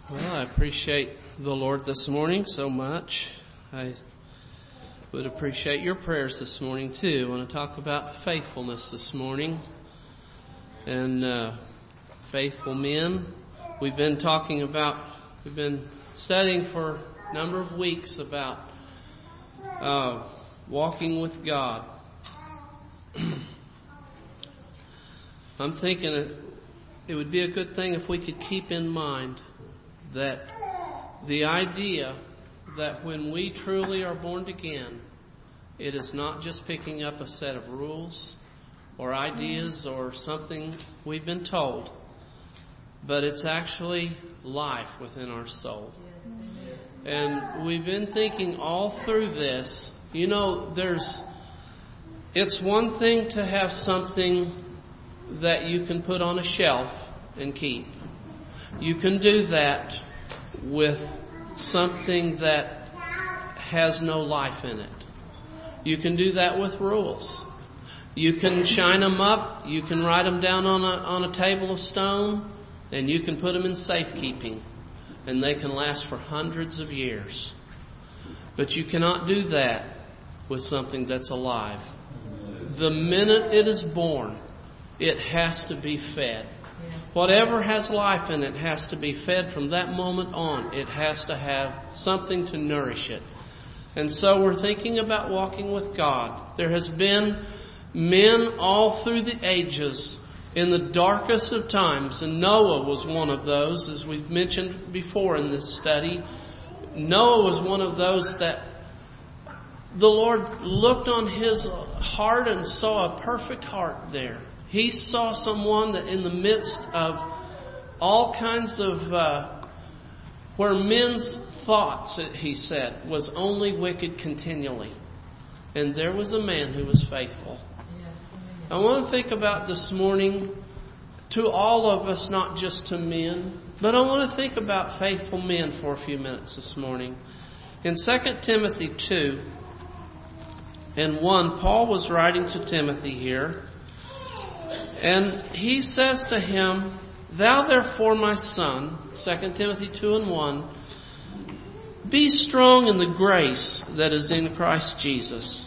Well, I appreciate the Lord this morning so much. I would appreciate your prayers this morning too. I want to talk about faithfulness this morning and faithful men. We've been studying for a number of weeks about walking with God. I'm thinking it would be a good thing if we could keep in mind that the idea that when we truly are born again, it is not just picking up a set of rules or ideas or something we've been told, but it's actually life within our soul. And we've been thinking all through this, it's one thing to have something that you can put on a shelf and keep. You can do that with something that has no life in it. You can do that with rules. You can shine them up. You can write them down on a table of stone, and you can put them in safekeeping, and they can last for hundreds of years. But you cannot do that with something that's alive. The minute it is born, it has to be fed. Whatever has life in it has to be fed from that moment on. It has to have something to nourish it. And so we're thinking about walking with God. There has been men all through the ages in the darkest of times, and Noah was one of those, as we've mentioned before in this study. Noah was one of those that the Lord looked on his heart and saw a perfect heart there. He saw someone that in the midst of all kinds of, where men's thoughts, he said, was only wicked continually. And there was a man who was faithful. I want to think about this morning to all of us, not just to men, but I want to think about faithful men for a few minutes this morning. In 2 Timothy 2 and 1, Paul was writing to Timothy here. And he says to him, "Thou therefore, my son," 2 Timothy 2 and 1, "be strong in the grace that is in Christ Jesus."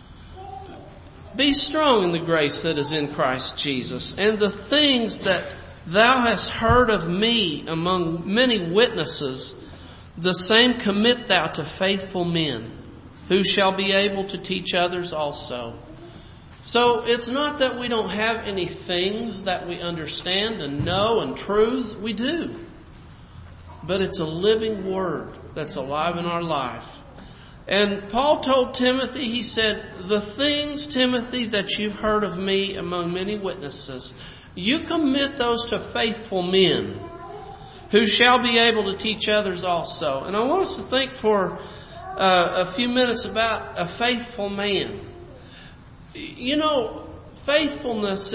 Be strong in the grace that is in Christ Jesus. "And the things that thou hast heard of me among many witnesses, the same commit thou to faithful men, who shall be able to teach others also." So it's not that we don't have any things that we understand and know and truths. We do. But it's a living word that's alive in our life. And Paul told Timothy, he said, "The things, Timothy, that you've heard of me among many witnesses, you commit those to faithful men who shall be able to teach others also." And I want us to think for a few minutes about a faithful man. Faithfulness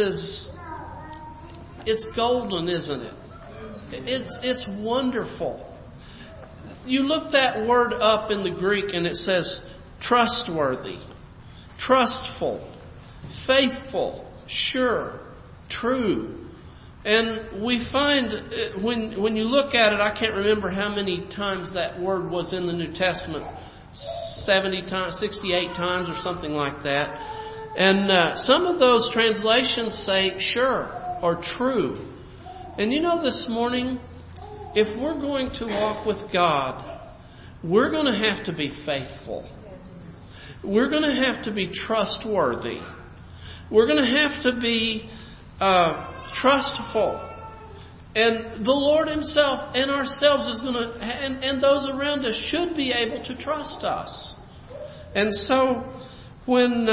it's golden, isn't it? It's wonderful. You look that word up in the Greek and it says trustworthy, trustful, faithful, sure, true. And we find when you look at it, I can't remember how many times that word was in the New Testament, 70 times, 68 times or something like that. And some of those translations say sure or true. And this morning, if we're going to walk with God, we're going to have to be faithful. We're going to have to be trustworthy. We're going to have to be trustful. And the Lord Himself and ourselves is going to, and those around us should be able to trust us. And so when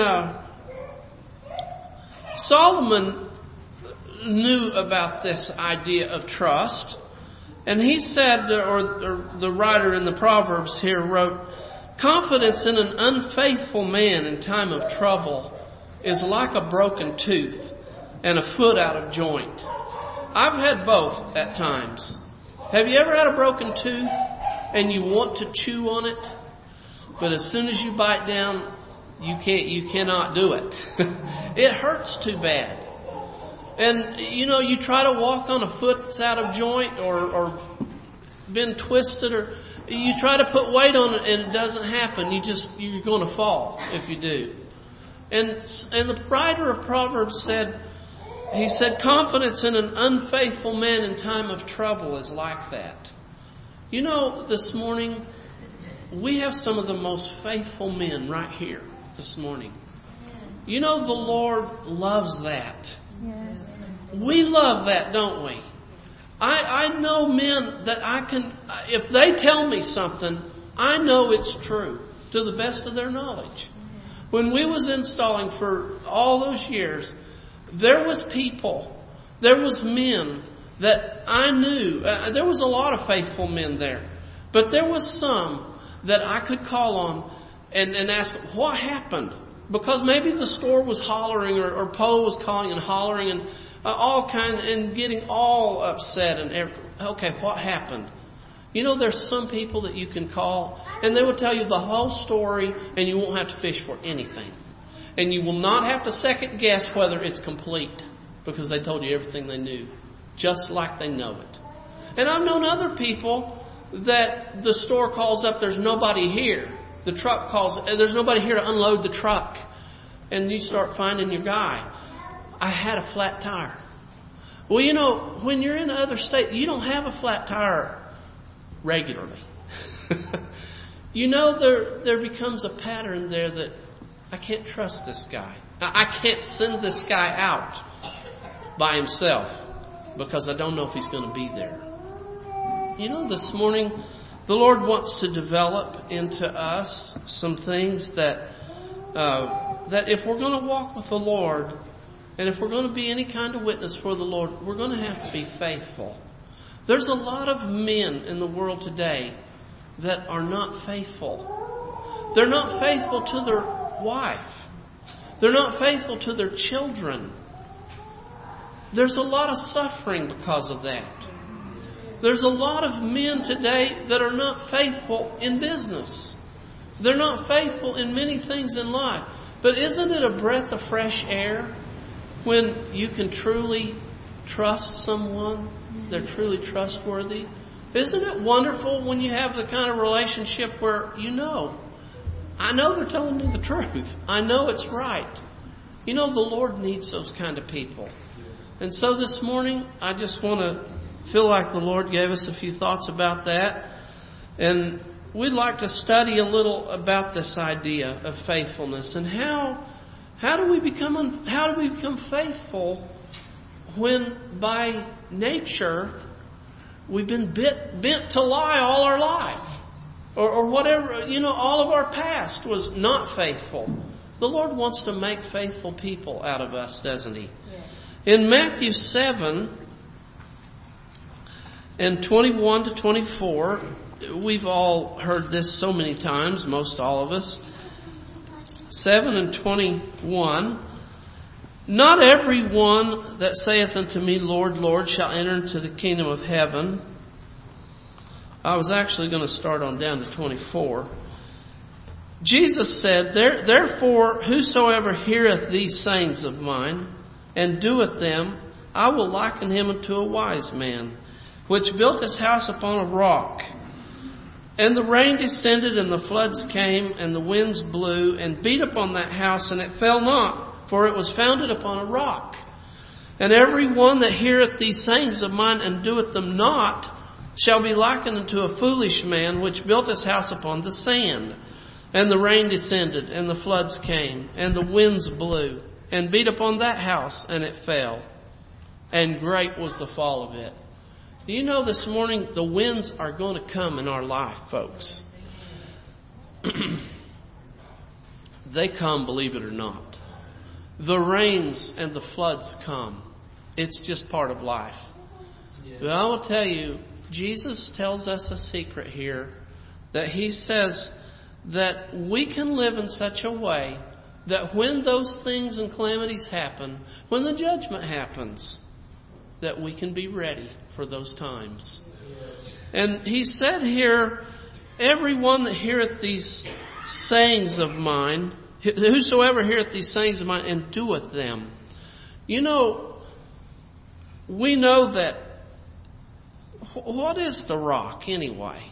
Solomon knew about this idea of trust, and he said, or the writer in the Proverbs here wrote, "Confidence in an unfaithful man in time of trouble is like a broken tooth and a foot out of joint." I've had both at times. Have you ever had a broken tooth and you want to chew on it, but as soon as you bite down, you cannot do it. It hurts too bad. And you try to walk on a foot that's out of joint, or been twisted, or you try to put weight on it and it doesn't happen. You're going to fall if you do. And the writer of Proverbs said, confidence in an unfaithful man in time of trouble is like that. You know, this morning, we have some of the most faithful men right here this morning. You know, the Lord loves that. Yes. We love that, don't we? I know men that if they tell me something, I know it's true to the best of their knowledge. When we was installing for all those years, there was men that I knew. There was a lot of faithful men there. But there was some that I could call on and ask, what happened? Because maybe the store was hollering or Poe was calling and hollering and and getting all upset okay, what happened? You know, there's some people that you can call and they will tell you the whole story and you won't have to fish for anything. And you will not have to second guess whether it's complete because they told you everything they knew, just like they know it. And I've known other people that the store calls up, there's nobody here. The truck calls, there's nobody here to unload the truck. And you start finding your guy. I had a flat tire. Well, you know, when you're in another state, you don't have a flat tire regularly. You know, there becomes a pattern there that I can't trust this guy. I can't send this guy out by himself because I don't know if he's going to be there. You know, this morning, the Lord wants to develop into us some things that if we're going to walk with the Lord, and if we're going to be any kind of witness for the Lord, we're going to have to be faithful. There's a lot of men in the world today that are not faithful. They're not faithful to their wife. They're not faithful to their children. There's a lot of suffering because of that. There's a lot of men today that are not faithful in business. They're not faithful in many things in life. But isn't it a breath of fresh air when you can truly trust someone? They're truly trustworthy. Isn't it wonderful when you have the kind of relationship where I know they're telling me the truth. I know it's right. You know, the Lord needs those kind of people. And so this morning, I just want to feel like the Lord gave us a few thoughts about that. And we'd like to study a little about this idea of faithfulness and how do we become faithful when by nature we've been bent to lie all our life, or whatever, all of our past was not faithful. The Lord wants to make faithful people out of us, doesn't He? Yes. In Matthew 7 and 21 to 24, we've all heard this so many times, most all of us. 7 and 21. Not every one that saith unto me, Lord, Lord, shall enter into the kingdom of heaven. I was actually going to start on down to 24. Jesus said, Therefore, whosoever heareth these sayings of mine, and doeth them, I will liken him unto a wise man, which built his house upon a rock. And the rain descended, and the floods came, and the winds blew, and beat upon that house, and it fell not, for it was founded upon a rock. And every one that heareth these sayings of mine, and doeth them not, shall be likened unto a foolish man, which built his house upon the sand. And the rain descended, and the floods came, and the winds blew, and beat upon that house, and it fell. And great was the fall of it. Do you know this morning the winds are going to come in our life, folks? They come, believe it or not. The rains and the floods come. It's just part of life. But I will tell you, Jesus tells us a secret here, that He says that we can live in such a way that when those things and calamities happen, when the judgment happens, that we can be ready for those times. And He said here, everyone that heareth these sayings of mine, whosoever heareth these sayings of mine and doeth them. You know, we know that what is the rock anyway?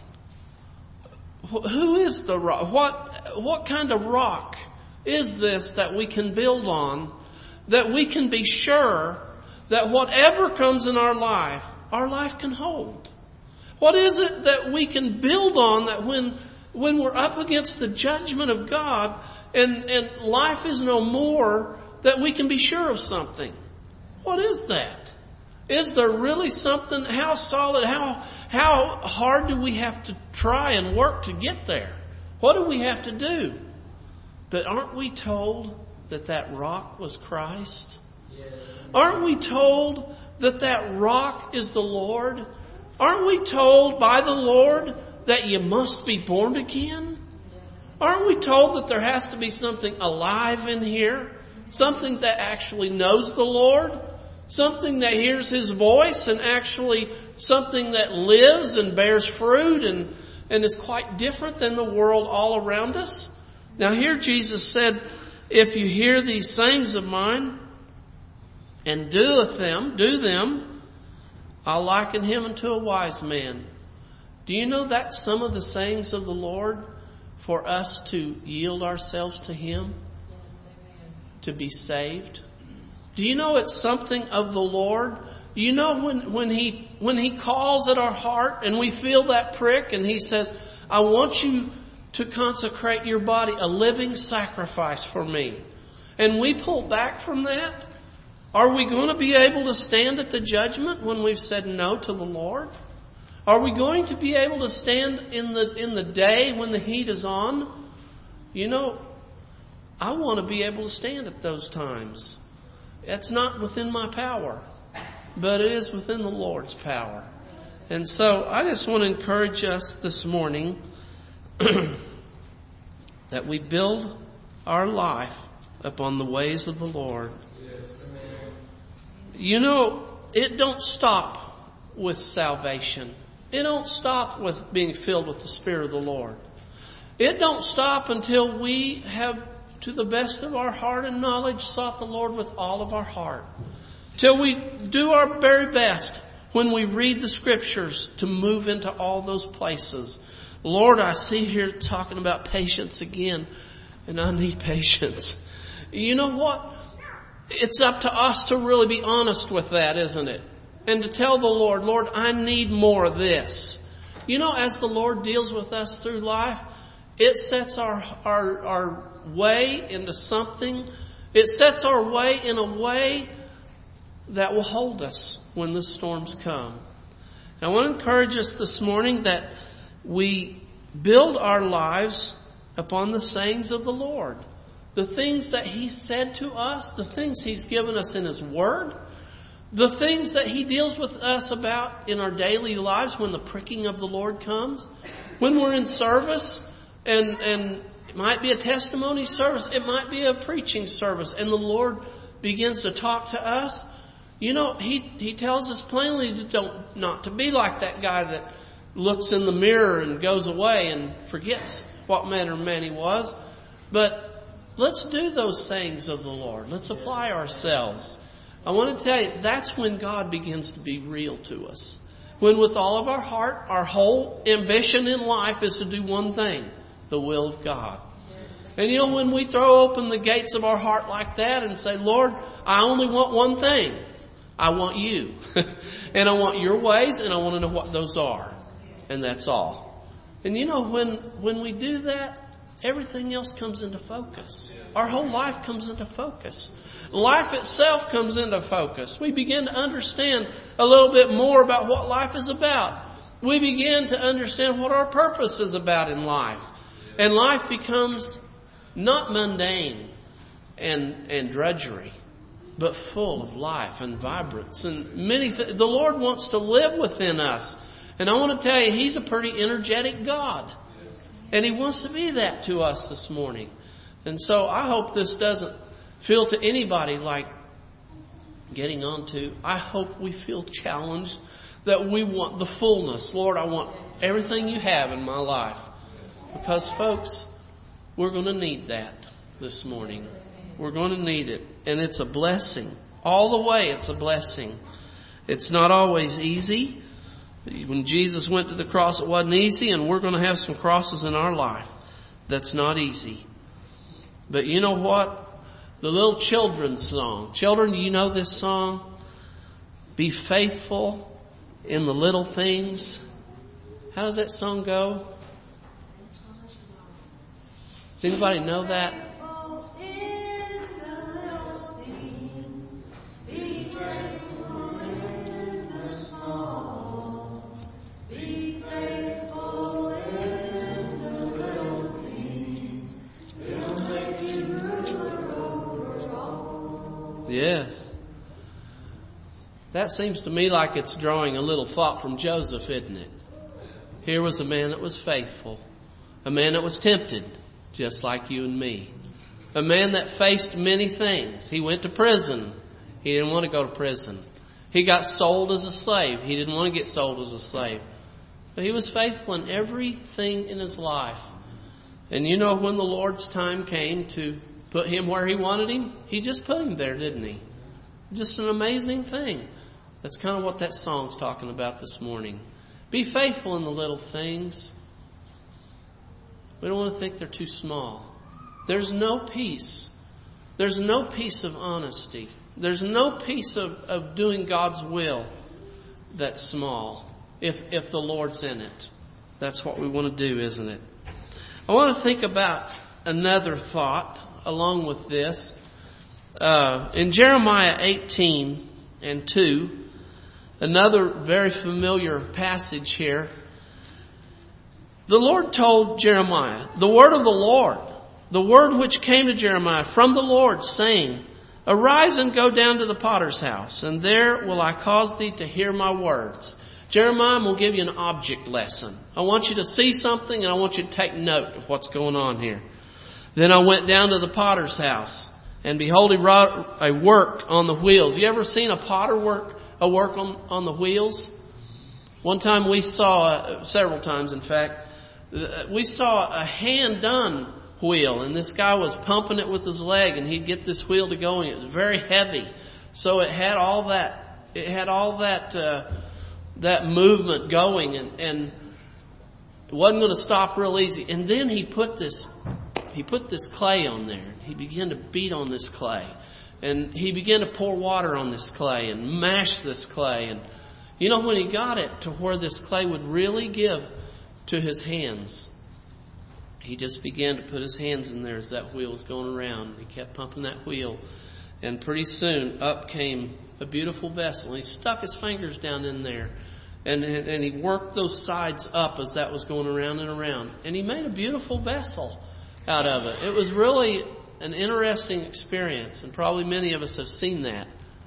Who is the rock? What kind of rock is this that we can build on, that we can be sure that whatever comes in our life can hold? What is it that we can build on that when we're up against the judgment of God and life is no more, that we can be sure of something? What is that? Is there really something? How solid, how hard do we have to try and work to get there? What do we have to do? But aren't we told that rock was Christ? Yes. Aren't we told that rock is the Lord? Aren't we told by the Lord that you must be born again? Aren't we told that there has to be something alive in here? Something that actually knows the Lord? Something that hears His voice, and actually something that lives and bears fruit and is quite different than the world all around us? Now here Jesus said, if you hear these sayings of mine and do them, I'll liken him unto a wise man. Do you know that's some of the sayings of the Lord for us to yield ourselves to Him? To be saved? Do you know it's something of the Lord? Do you know when He calls at our heart and we feel that prick and He says, I want you to consecrate your body a living sacrifice for me. And we pull back from that? Are we going to be able to stand at the judgment when we've said no to the Lord? Are we going to be able to stand in the day when the heat is on? You know, I want to be able to stand at those times. It's not within my power, but it is within the Lord's power. And so I just want to encourage us this morning that we build our life upon the ways of the Lord. Yes, amen. You know, it don't stop with salvation. It don't stop with being filled with the Spirit of the Lord. It don't stop until we have, to the best of our heart and knowledge, sought the Lord with all of our heart. Till we do our very best when we read the Scriptures to move into all those places. Lord, I see here talking about patience again, and I need patience. You know what? It's up to us to really be honest with that, isn't it? And to tell the Lord, Lord, I need more of this. You know, as the Lord deals with us through life, it sets our way into something. It sets our way in a way that will hold us when the storms come. I want to encourage us this morning that we build our lives upon the sayings of the Lord. The things that He said to us, the things He's given us in His Word, the things that He deals with us about in our daily lives when the pricking of the Lord comes, when we're in service, and it might be a testimony service, it might be a preaching service, and the Lord begins to talk to us. You know, He tells us plainly not to be like that guy that looks in the mirror and goes away and forgets what manner of man he was. But let's do those sayings of the Lord. Let's apply ourselves. I want to tell you, that's when God begins to be real to us. When with all of our heart, our whole ambition in life is to do one thing, the will of God. And you know, when we throw open the gates of our heart like that and say, Lord, I only want one thing. I want You. And I want Your ways, and I want to know what those are. And that's all. And you know, when we do that, everything else comes into focus. Our whole life comes into focus. Life itself comes into focus. We begin to understand a little bit more about what life is about. We begin to understand what our purpose is about in life. And life becomes not mundane and drudgery, but full of life and vibrance. And the Lord wants to live within us. And I want to tell you, He's a pretty energetic God. And He wants to be that to us this morning. And so I hope this doesn't feel to anybody like getting on to. I hope we feel challenged that we want the fullness. Lord, I want everything You have in my life. Because folks, we're going to need that this morning. We're going to need it. And it's a blessing. All the way it's a blessing. It's not always easy. When Jesus went to the cross, it wasn't easy, and we're going to have some crosses in our life that's not easy. But you know what? The little children's song. Children, do you know this song? Be faithful in the little things. How does that song go? Does anybody know that? Yes. That seems to me like it's drawing a little thought from Joseph, isn't it? Here was a man that was faithful. A man that was tempted, just like you and me. A man that faced many things. He went to prison. He didn't want to go to prison. He got sold as a slave. He didn't want to get sold as a slave. But he was faithful in everything in his life. And you know, when the Lord's time came to put him where He wanted him, He just put him there, didn't He? Just an amazing thing. That's kind of what that song's talking about this morning. Be faithful in the little things. We don't want to think they're too small. There's no peace. There's no peace of honesty. There's no peace of doing God's will that's small if the Lord's in it. That's what we want to do, isn't it? I want to think about another thought along with this. In Jeremiah 18:2, another very familiar passage here. The Lord told Jeremiah, the word of the Lord, the word which came to Jeremiah from the Lord, saying, Arise and go down to the potter's house, and there will I cause thee to hear my words. Jeremiah, I'm going to give you an object lesson. I want you to see something, and I want you to take note of what's going on here. Then I went down to the potter's house, and behold, he wrought a work on the wheels. You ever seen a potter work on the wheels? One time we saw, several times in fact, we saw a hand-done wheel, and this guy was pumping it with his leg, and he'd get this wheel to go, and it was very heavy. So it had all that movement going, and it wasn't going to stop real easy. And then he put this clay on there. He began to beat on this clay, and he began to pour water on this clay and mash this clay. And you know, when he got it to where this clay would really give to his hands, he just began to put his hands in there as that wheel was going around. He kept pumping that wheel, and pretty soon up came a beautiful vessel. He stuck his fingers down in there, and he worked those sides up as that was going around and around, and he made a beautiful vessel out of it. It was really an interesting experience, and probably many of us have seen that.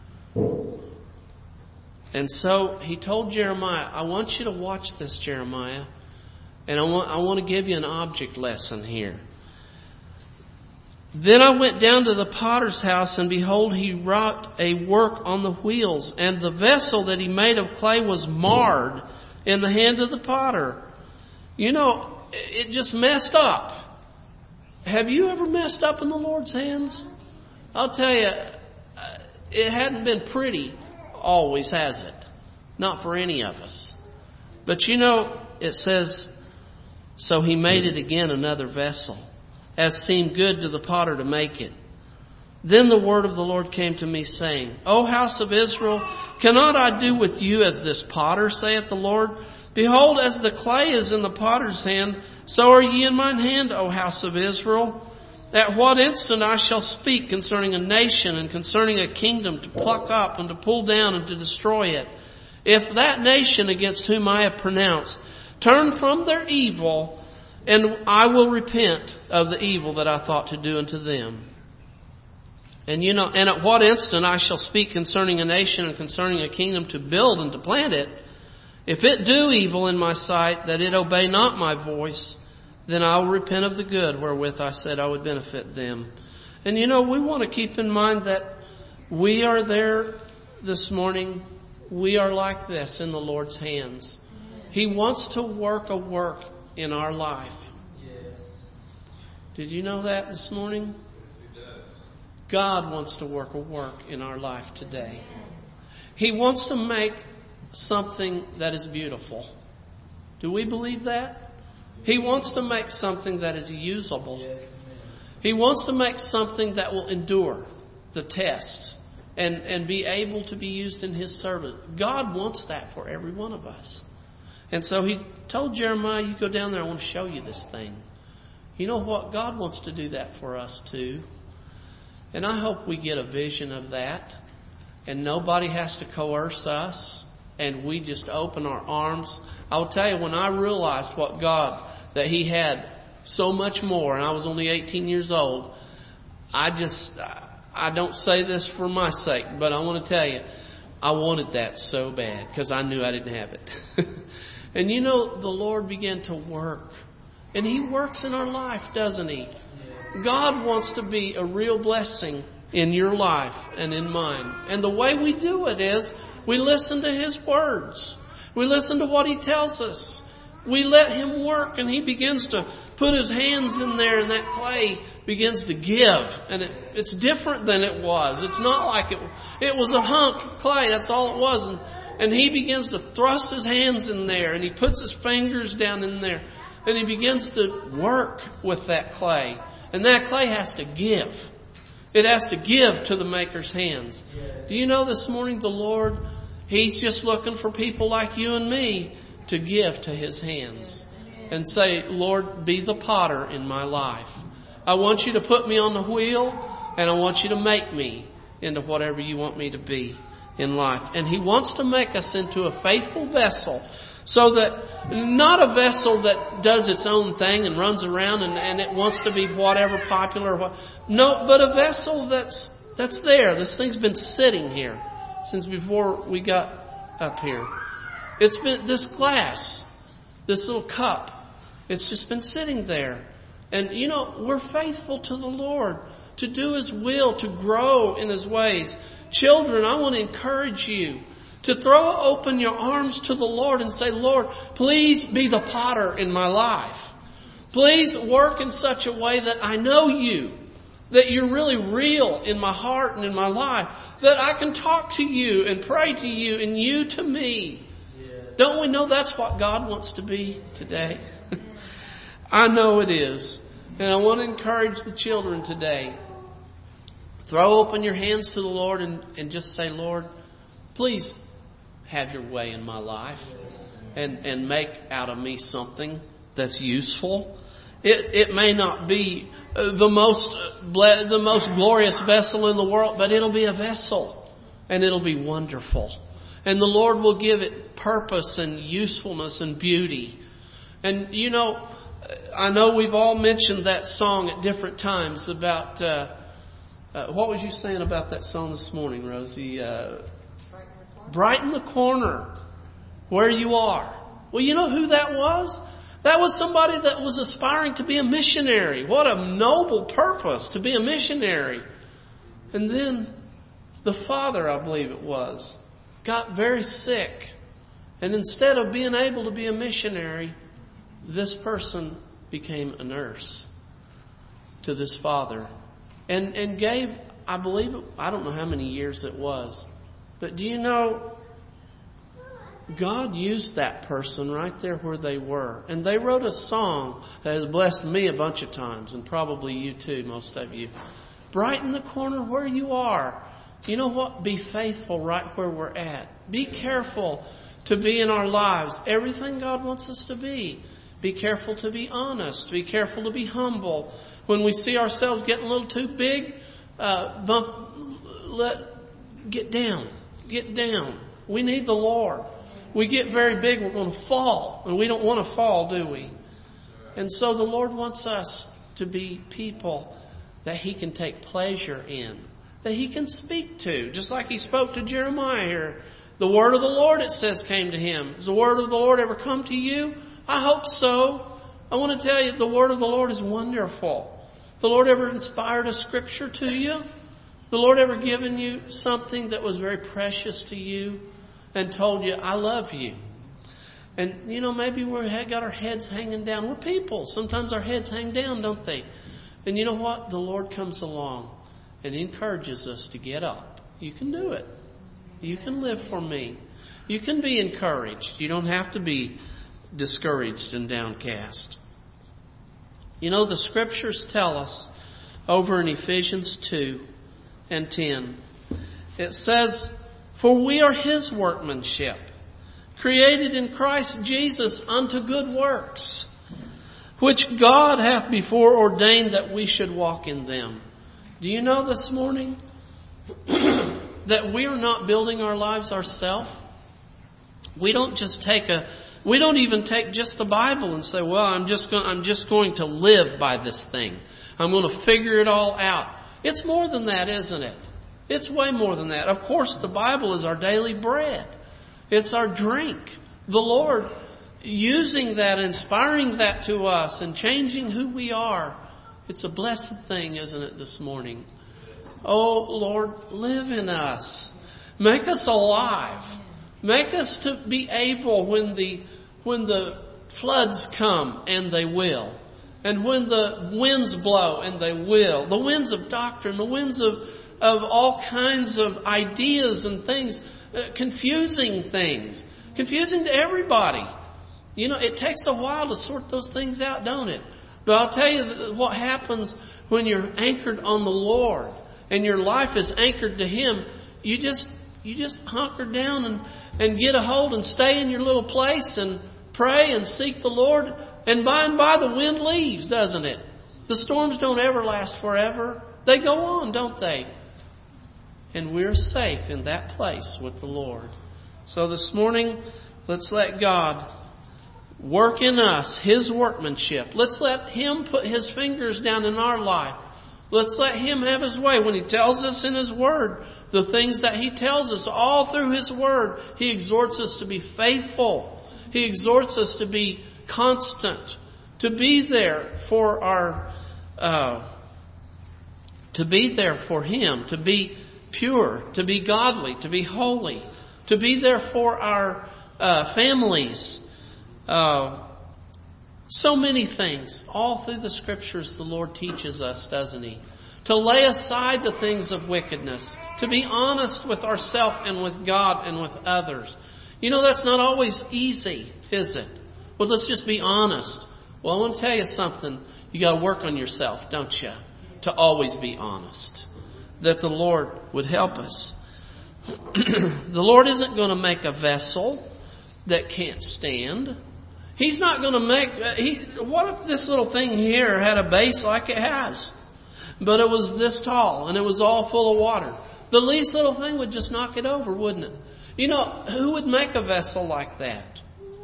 And so he told Jeremiah, I want you to watch this, Jeremiah, and I want to give you an object lesson here. Then I went down to the potter's house, and behold, he wrought a work on the wheels, and the vessel that he made of clay was marred in the hand of the potter. You know, it just messed up. Have you ever messed up in the Lord's hands? I'll tell you, it hadn't been pretty always, has it? Not for any of us. But you know, it says, so he made it again another vessel, as seemed good to the potter to make it. Then the word of the Lord came to me, saying, O house of Israel, cannot I do with you as this potter, saith the Lord? Behold, as the clay is in the potter's hand, so are ye in mine hand, O house of Israel. At what instant I shall speak concerning a nation and concerning a kingdom, to pluck up and to pull down and to destroy it. If that nation against whom I have pronounced turn from their evil, and I will repent of the evil that I thought to do unto them. And you know, and at what instant I shall speak concerning a nation and concerning a kingdom, to build and to plant it. If it do evil in my sight, that it obey not my voice, then I will repent of the good wherewith I said I would benefit them. And you know, we want to keep in mind that we are there this morning. We are like this in the Lord's hands. He wants to work a work in our life. Yes. Did you know that this morning? God wants to work a work in our life today. He wants to make something that is beautiful. Do we believe that? He wants to make something that is usable. He wants to make something that will endure the test and be able to be used in His service. God wants that for every one of us. And so He told Jeremiah, you go down there, I want to show you this thing. You know what? God wants to do that for us too. And I hope we get a vision of that. And nobody has to coerce us. And we just open our arms. I'll tell you, when I realized what God, that He had so much more, and I was only 18 years old, I don't say this for my sake, but I want to tell you, I wanted that so bad because I knew I didn't have it. And you know, the Lord began to work. And He works in our life, doesn't He? God wants to be a real blessing in your life and in mine. And the way we do it is we listen to His words. We listen to what He tells us. We let Him work, and He begins to put His hands in there, and that clay begins to give. And it's different than it was. It's not like it was a hunk of clay. That's all it was. And He begins to thrust His hands in there, and He puts His fingers down in there, and He begins to work with that clay. And that clay has to give. It has to give to the Maker's hands. Do you know this morning the Lord, He's just looking for people like you and me to give to His hands. And say, Lord, be the potter in my life. I want you to put me on the wheel, and I want you to make me into whatever you want me to be in life. And He wants to make us into a faithful vessel, so that not a vessel that does its own thing and runs around and it wants to be whatever popular. No, but a vessel that's there. This thing's been sitting here since before we got up here. It's been this glass, this little cup. It's just been sitting there. And you know, we're faithful to the Lord to do His will, to grow in His ways. Children, I want to encourage you to throw open your arms to the Lord and say, Lord, please be the potter in my life. Please work in such a way that I know you, that you're really real in my heart and in my life, that I can talk to you and pray to you and you to me. Yes. Don't we know that's what God wants to be today? I know it is. And I want to encourage the children today. Throw open your hands to the Lord and just say, Lord, please have your way in my life and make out of me something that's useful. It may not be the most glorious vessel in the world, but it'll be a vessel and it'll be wonderful. And the Lord will give it purpose and usefulness and beauty. And you know, I know we've all mentioned that song at different times about, what was you saying about that song this morning, Rosie? Brighten the corner where you are. Well, you know who that was? That was somebody that was aspiring to be a missionary. What a noble purpose to be a missionary. And then the father, I believe it was, got very sick. And instead of being able to be a missionary, this person became a nurse to this father. And gave, I believe, I don't know how many years it was. But do you know, God used that person right there where they were. And they wrote a song that has blessed me a bunch of times, and probably you too, most of you. Brighten the corner where you are. You know what? Be faithful right where we're at. Be careful to be in our lives everything God wants us to be. Be careful to be honest. Be careful to be humble. When we see ourselves getting a little too big, get down. Get down. We need the Lord. We get very big, we're going to fall. And we don't want to fall, do we? And so the Lord wants us to be people that He can take pleasure in, that He can speak to. Just like He spoke to Jeremiah here. The word of the Lord, it says, came to him. Has the word of the Lord ever come to you? I hope so. I want to tell you, the word of the Lord is wonderful. The Lord ever inspired a scripture to you? The Lord ever given you something that was very precious to you and told you, I love you? And, you know, maybe we got our heads hanging down. We're people. Sometimes our heads hang down, don't they? And you know what? The Lord comes along and encourages us to get up. You can do it. You can live for me. You can be encouraged. You don't have to be discouraged and downcast. You know, the Scriptures tell us over in Ephesians 2 and 10, it says, "For we are His workmanship, created in Christ Jesus unto good works, which God hath before ordained that we should walk in them." Do you know this morning that we are not building our lives ourselves? We don't even take just the Bible and say, well, I'm just going to live by this thing. I'm going to figure it all out. It's more than that, isn't it? It's way more than that. Of course, the Bible is our daily bread. It's our drink. The Lord using that, inspiring that to us and changing who we are. It's a blessed thing, isn't it, this morning? Oh, Lord, live in us. Make us alive. Make us to be able when the floods come, and they will. And when the winds blow, and they will. The winds of doctrine, the winds of all kinds of ideas and things, confusing things. Confusing to everybody. You know, it takes a while to sort those things out, don't it? But I'll tell you what happens when you're anchored on the Lord and your life is anchored to Him. You just hunker down and get a hold and stay in your little place and pray and seek the Lord. And by the wind leaves, doesn't it? The storms don't ever last forever. They go on, don't they? And we're safe in that place with the Lord. So this morning, let's let God work in us His workmanship. Let's let Him put His fingers down in our life. Let's let Him have His way. When He tells us in His Word the things that He tells us all through His Word, He exhorts us to be faithful. He exhorts us to be constant, to be there for Him, to be pure, to be godly, to be holy, to be there for our families. So many things. All through the Scriptures the Lord teaches us, doesn't He? To lay aside the things of wickedness. To be honest with ourselves and with God and with others. You know, that's not always easy, is it? Well, let's just be honest. Well, I want to tell you something. You got to work on yourself, don't you? To always be honest. That the Lord would help us. The Lord isn't going to make a vessel that can't stand. He's not going to make... what if this little thing here had a base like it has? But it was this tall and it was all full of water. The least little thing would just knock it over, wouldn't it? You know, who would make a vessel like that?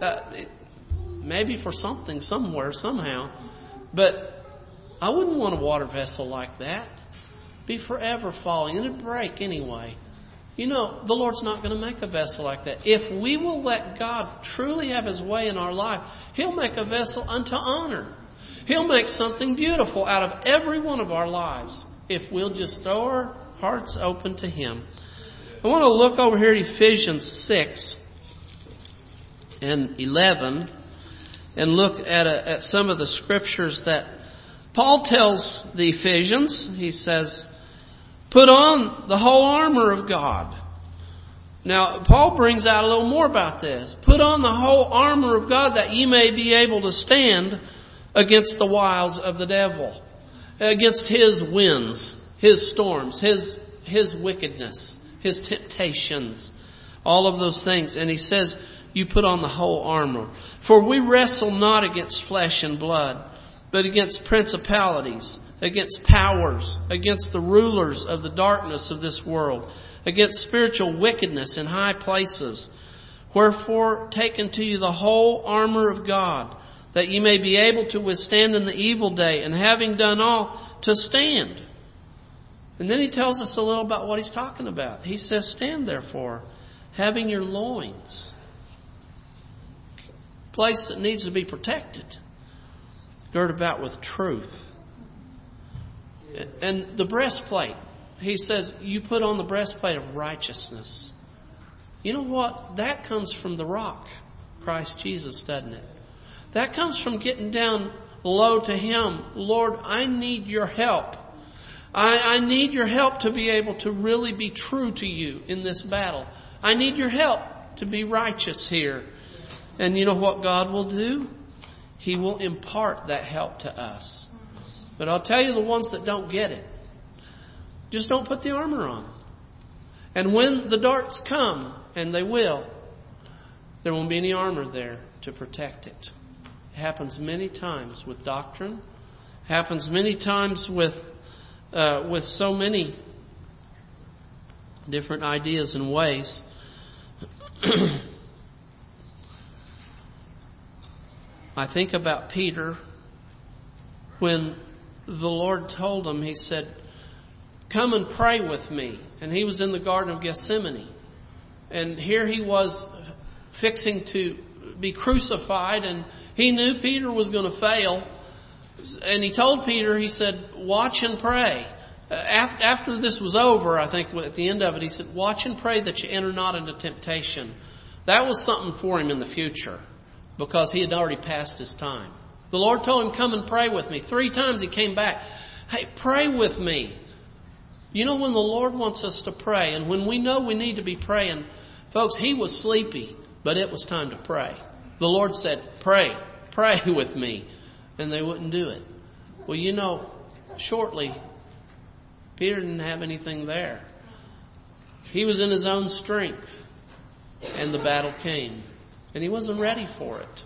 Maybe for something, somewhere, somehow. But I wouldn't want a water vessel like that. Be forever falling and it'd break anyway. You know, the Lord's not going to make a vessel like that. If we will let God truly have His way in our life, He'll make a vessel unto honor. He'll make something beautiful out of every one of our lives if we'll just throw our hearts open to Him. I want to look over here at Ephesians 6 and 11 and look at some of the scriptures that Paul tells the Ephesians. He says, put on the whole armor of God. Now, Paul brings out a little more about this. Put on the whole armor of God that ye may be able to stand against the wiles of the devil, against his winds, his storms, his wickedness, his temptations, all of those things. And he says, you put on the whole armor. For we wrestle not against flesh and blood, but against principalities, against powers, against the rulers of the darkness of this world, against spiritual wickedness in high places. Wherefore, take unto you the whole armor of God, that ye may be able to withstand in the evil day, and having done all, to stand. And then he tells us a little about what he's talking about. He says, stand therefore, having your loins, place that needs to be protected, girt about with truth. And the breastplate, he says, you put on the breastplate of righteousness. You know what? That comes from the rock, Christ Jesus, doesn't it? That comes from getting down low to Him. Lord, I need your help. I need your help to be able to really be true to you in this battle. I need your help to be righteous here. And you know what God will do? He will impart that help to us. But I'll tell you, the ones that don't get it, just don't put the armor on. And when the darts come, and they will, there won't be any armor there to protect it. It happens many times with doctrine. It happens many times with so many different ideas and ways. I think about Peter when the Lord told him, He said, "Come and pray with me." And he was in the Garden of Gethsemane. And here he was fixing to be crucified, and he knew Peter was going to fail. And he told Peter, he said, "Watch and pray." After this was over, I think at the end of it, he said, "Watch and pray that you enter not into temptation." That was something for him in the future, because he had already passed his time. The Lord told him, "Come and pray with me." 3 times he came back. "Hey, pray with me." You know, when the Lord wants us to pray, and when we know we need to be praying, folks, he was sleepy, but it was time to pray. The Lord said, "Pray with me." And they wouldn't do it. Well, you know, shortly, Peter didn't have anything there. He was in his own strength, and the battle came. And he wasn't ready for it.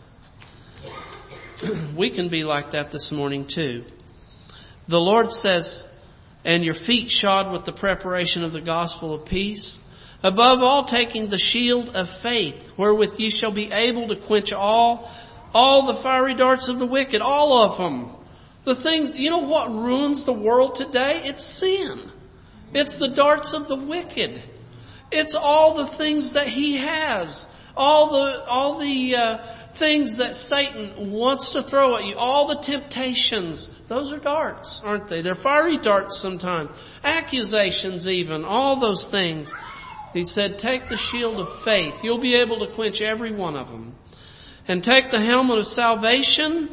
We can be like that this morning too. The Lord says, "And your feet shod with the preparation of the gospel of peace. Above all, taking the shield of faith, wherewith ye shall be able to quench all the fiery darts of the wicked." All of them. The things, you know what ruins the world today? It's sin. It's the darts of the wicked. It's all the things that he has. All the things that Satan wants to throw at you. All the temptations. Those are darts, aren't they? They're fiery darts sometimes. Accusations even. All those things. He said, take the shield of faith. You'll be able to quench every one of them. And take the helmet of salvation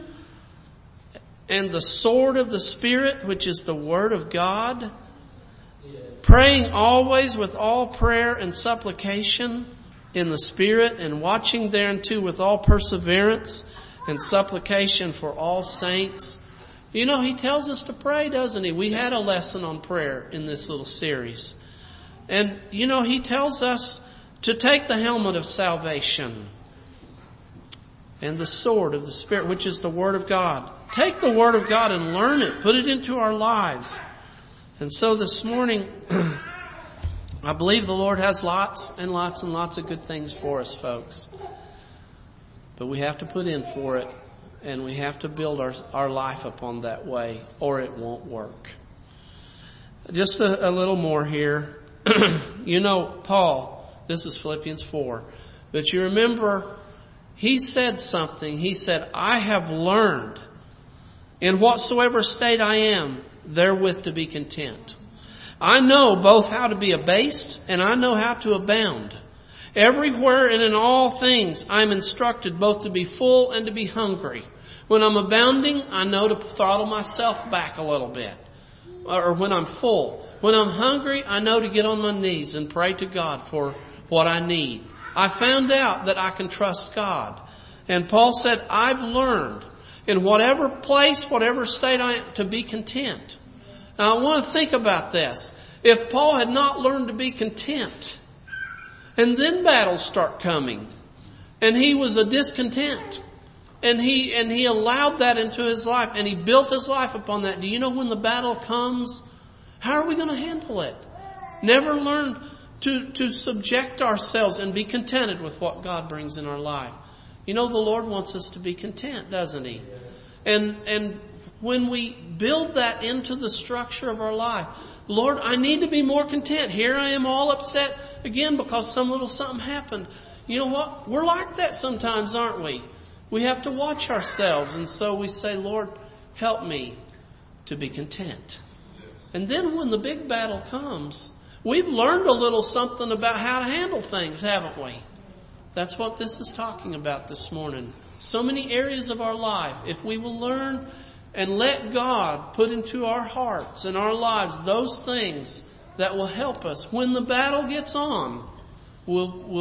and the sword of the Spirit, which is the Word of God. Praying always with all prayer and supplication in the Spirit, and watching thereunto with all perseverance and supplication for all saints. You know, he tells us to pray, doesn't he? We had a lesson on prayer in this little series. And, you know, he tells us to take the helmet of salvation and the sword of the Spirit, which is the Word of God. Take the Word of God and learn it. Put it into our lives. And so this morning, I believe the Lord has lots and lots and lots of good things for us, folks. But we have to put in for it, and we have to build our life upon that way, or it won't work. Just a little more here. You know, Paul, this is Philippians 4, but you remember he said something. He said, "I have learned in whatsoever state I am, therewith to be content. I know both how to be abased and I know how to abound. Everywhere and in all things I am instructed both to be full and to be hungry. When I'm abounding, I know to throttle myself back a little bit. Or when I'm full. When I'm hungry, I know to get on my knees and pray to God for what I need. I found out that I can trust God." And Paul said, "I've learned in whatever place, whatever state I am, to be content." Now I want to think about this. If Paul had not learned to be content, and then battles start coming, and he was a discontent, and he allowed that into his life, and he built his life upon that. Do you know when the battle comes, how are we going to handle it? Never learn to subject ourselves and be contented with what God brings in our life. You know, the Lord wants us to be content, doesn't He? And when we build that into the structure of our life, Lord, I need to be more content. Here I am all upset again because some little something happened. You know what? We're like that sometimes, aren't we? We have to watch ourselves. And so we say, Lord, help me to be content. And then when the big battle comes, we've learned a little something about how to handle things, haven't we? That's what this is talking about this morning. So many areas of our life, if we will learn and let God put into our hearts and our lives those things that will help us when the battle gets on, we'll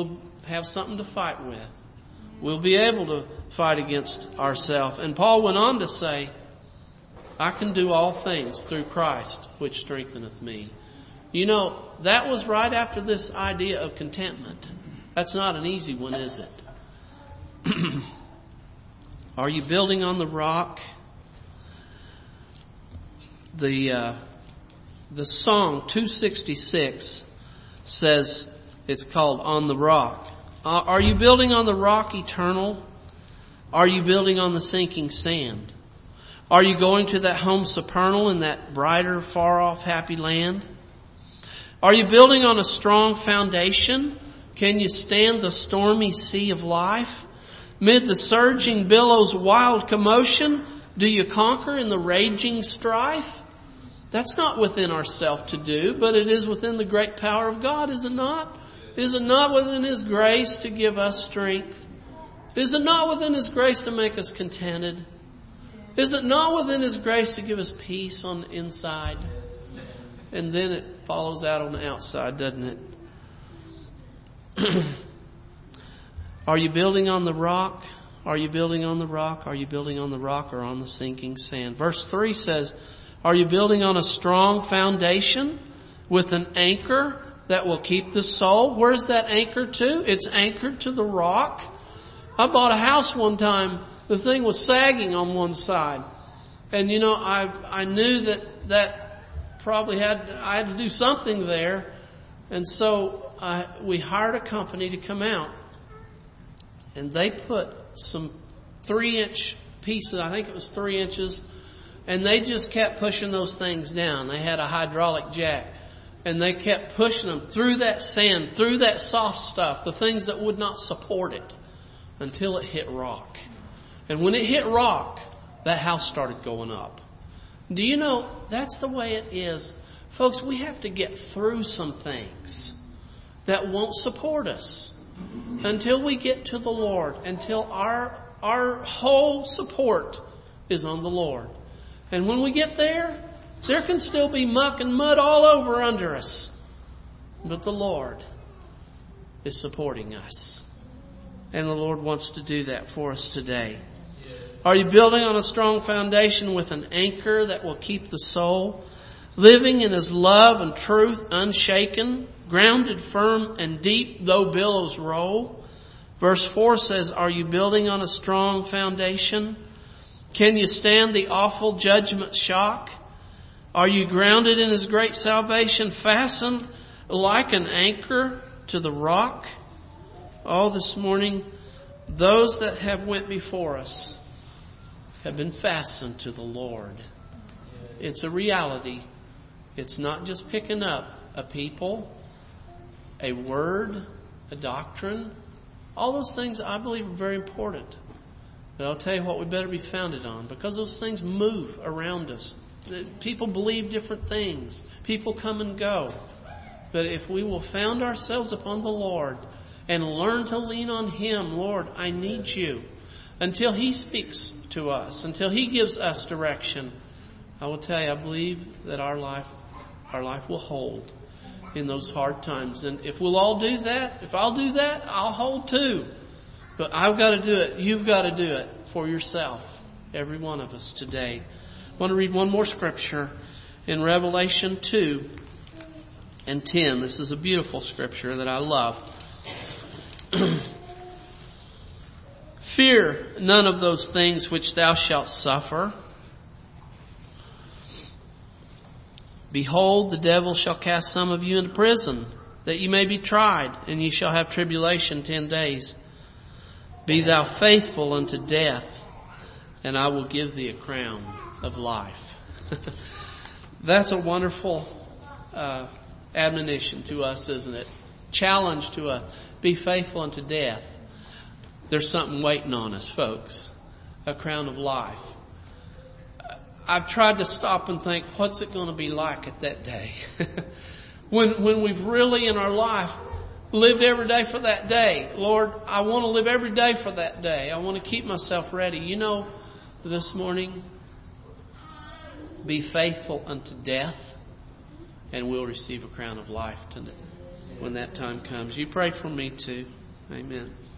have something to fight with. We'll be able to fight against ourselves. And Paul went on to say, I can do all things through Christ, which strengtheneth me. You know, that was right after this idea of contentment. That's not an easy one, is it? Are you building on the rock? The song 266 says it's called On the Rock. Are you building on the rock eternal? Are you building on the sinking sand? Are you going to that home supernal in that brighter, far-off, happy land? Are you building on a strong foundation? Can you stand the stormy sea of life? Mid the surging billows' wild commotion, do you conquer in the raging strife? That's not within ourselves to do, but it is within the great power of God, is it not? Is it not within His grace to give us strength? Is it not within His grace to make us contented? Is it not within His grace to give us peace on the inside? And then it follows out on the outside, doesn't it? Are you building on the rock? Are you building on the rock? Are you building on the rock or on the sinking sand? Verse 3 says, are you building on a strong foundation with an anchor that will keep the soul? Where's that anchor to? It's anchored to the rock. I bought a house one time. The thing was sagging on one side. And you know, I knew that probably I had to do something there. And so we hired a company to come out. And they put some 3-inch pieces, I think it was 3 inches, and they just kept pushing those things down. They had a hydraulic jack. And they kept pushing them through that sand, through that soft stuff, the things that would not support it, until it hit rock. And when it hit rock, that house started going up. Do you know, that's the way it is. Folks, we have to get through some things that won't support us until we get to the Lord, until our whole support is on the Lord. And when we get there can still be muck and mud all over under us. But the Lord is supporting us. And the Lord wants to do that for us today. Are you building on a strong foundation with an anchor that will keep the soul? Living in His love and truth unshaken, grounded firm and deep though billows roll? Verse 4 says, are you building on a strong foundation? Can you stand the awful judgment shock? Are you grounded in His great salvation, fastened like an anchor to the rock? Oh, this morning, those that have went before us have been fastened to the Lord. It's a reality. It's not just picking up a people, a word, a doctrine. All those things I believe are very important. But I'll tell you what we better be founded on, because those things move around us. People believe different things. People come and go. But if we will found ourselves upon the Lord and learn to lean on Him, Lord, I need You, until He speaks to us, until He gives us direction, I will tell you, I believe that our life will hold in those hard times. And if we'll all do that, if I'll do that, I'll hold too. But I've got to do it. You've got to do it for yourself. Every one of us today. I want to read one more scripture in Revelation 2 and 10. This is a beautiful scripture that I love. Fear none of those things which thou shalt suffer. Behold, the devil shall cast some of you into prison, that ye may be tried, and ye shall have tribulation 10 days. Be thou faithful unto death, and I will give thee a crown of life. That's a wonderful admonition to us, isn't it? Challenge to be faithful unto death. There's something waiting on us, folks. A crown of life. I've tried to stop and think, what's it going to be like at that day? when we've really in our life lived every day for that day. Lord, I want to live every day for that day. I want to keep myself ready. You know, this morning, be faithful unto death, and we'll receive a crown of life when that time comes. You pray for me too. Amen.